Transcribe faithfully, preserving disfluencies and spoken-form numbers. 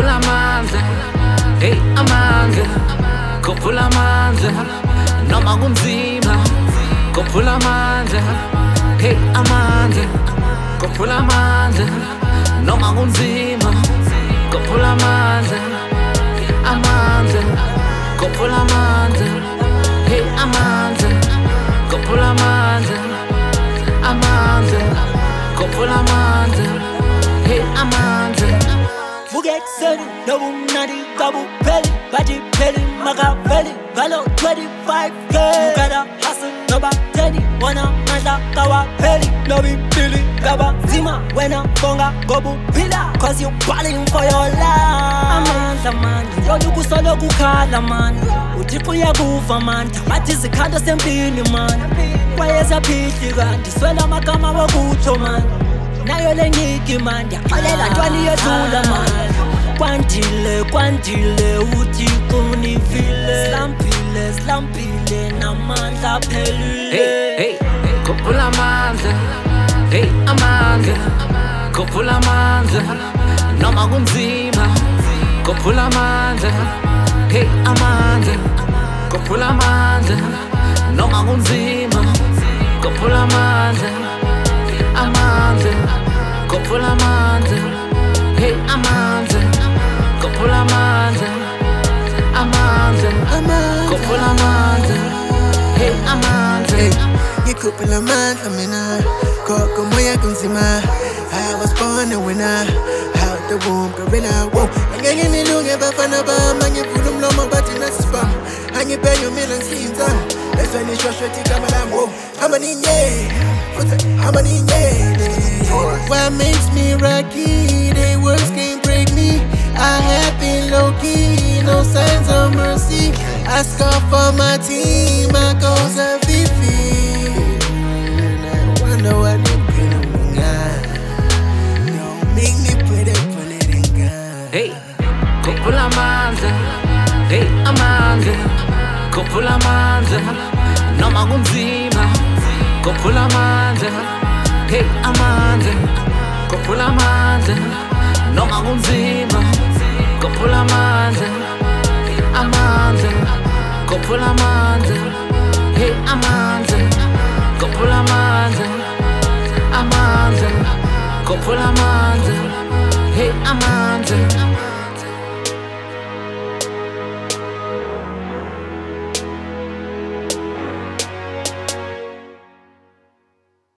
Kopula manze, hey amanze. Kopula manze, noma kunzima. Kopula manze, hey amanze. Kopula manze, noma kunzima. Kopula manze, amanze. Kopula manze, hey amanze. Kopula manze, amanze. Kopula manze, hey amanze. Forget Sunny, no nutty, double belly, budget belly, maga belly, valor twenty-five K. You gotta hustle, no battery, wanna manda kawa belly, no be billy, gaba zima, when I'm bonga, gobu pila, cause you balling for your life. Amanda man, yo duku solo kukala man, utipu ya guva man, tamati zikanda sempini man. Kwayeza piti gandi, swela makama wakucho man. Nayo le ngiki man, yapalela ntwani yedlula man. Kwandile, kwandile, uthi kunivile. Slampile, slampile, namandla phelile. Hey, hey, kopula manze, hey amanze. Kopula manze, noma kunzima. Kopula manze, hey amanze. Kopula manze, noma kunzima. Kopula manze, amanze. Kopula manze, hey amanze. Kopula manze, amanze. Kopula manze, hey amanze. Kopula manze, mina. Koko moya kunzima. I was born a winner. Out the womb, gorilla. Whoa. Angenge milunge bafana bam. Ange pulum loma bati na spam. Ange penyo milang sinza. Esa ni shosho tika malam. Whoa. I'm a ninja. I'm a ninja. What makes me rocky? They words can't break me. I have been low-key, no signs of mercy. I scar for my team, my goals are vivid. I wonder what you put on God. Don't make me put it, put it in God. Hey, kopula manze, hey amanze. Kopula manze, noma kunzima. Kopula manze, hey amanze. Kopula manze, noma kunzima. Kopula manze, amanze. Kopula manze, hey amanze. Kopula manze, amanze. Kopula manze, hey amanze.